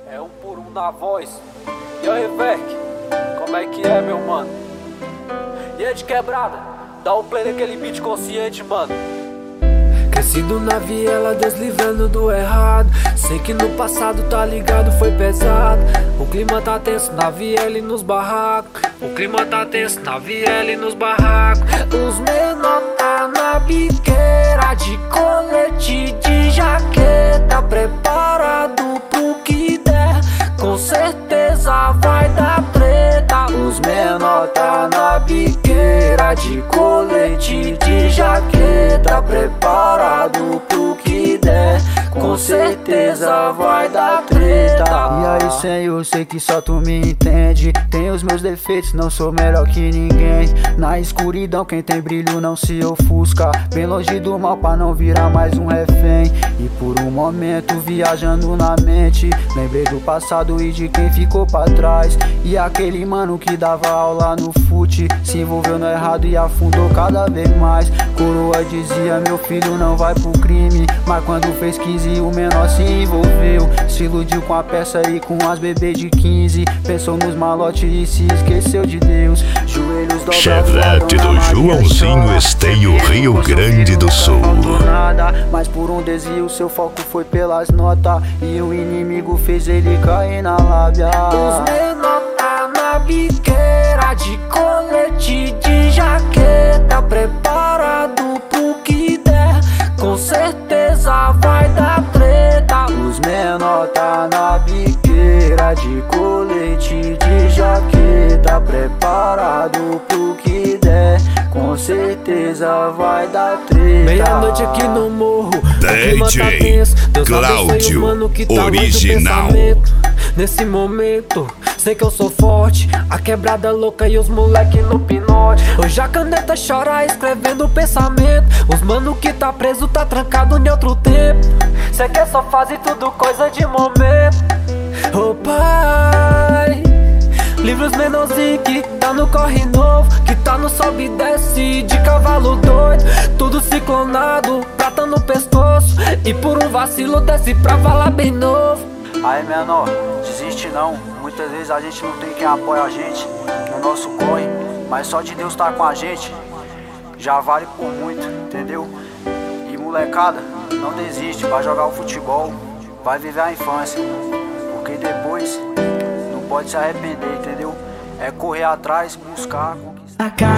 É um por um na voz. E aí, Vec, como é que é, meu mano? E aí de quebrada, dá um play naquele beat consciente, mano. Crescido na viela, Deus livrando do errado. Sei que no passado, tá ligado, foi pesado. O clima tá tenso na viela e nos barracos. O clima tá tenso na viela e nos barracos. Os menor tá na biqueira, de colete, de jaqueta, preparado pro que der. Com certeza vai dar treta. Os menor tá na biqueira, de colete, de jaqueta, preparado pro que der. Com certeza vai dar treta. E aí, Senhor, sei que só tu me entende. Tenho os meus defeitos, não sou melhor que ninguém. Na escuridão quem tem brilho não se ofusca. Bem longe do mal pra não virar mais um refém. E por um momento viajando na mente, lembrei do passado e de quem ficou pra trás. E aquele mano que dava aula no fute se envolveu no errado e afundou cada vez mais. Coroa dizia, meu filho não vai pro crime, mas quando fez 15 o menor se envolveu. Se iludiu com a peça e com as bebês de 15. Pensou nos malotes e se esqueceu de Deus. Joelhos dobrados. Chevette do Joãozinho Esteio, Rio Grande do Sul. Mas por um desvio seu foco foi pelas notas, e o inimigo fez ele cair na lábia. Os menor tá na biqueira, de colete, de jaqueta, preparado pro que der. Com certeza vai dar treta. Os menor tá na biqueira, de colete, de jaqueta, preparado pro que der. Com certeza vai dar treta. Meia-noite aqui no morro, DJ Cláudio Original. Nesse momento, sei que eu sou forte, a quebrada louca e os moleque no pinote. Hoje a caneta chora escrevendo o pensamento. Os mano que tá preso tá trancado em outro tempo. Cê quer só fazer tudo coisa de momento. Ô pai, livra os menorzinhos que tá no corre novo, que tá no sobe e desce de cavalo doido. Tudo ciclonado, prata no pescoço, e por um vacilo desce pra falar bem novo. Aí, menor, desiste não. Muitas vezes a gente não tem quem apoia a gente no nosso corre, mas só de Deus tá com a gente já vale por muito, entendeu? E molecada, não desiste, vai jogar o futebol, vai viver a infância, porque depois não pode se arrepender, entendeu? É correr atrás, buscar, conquistar.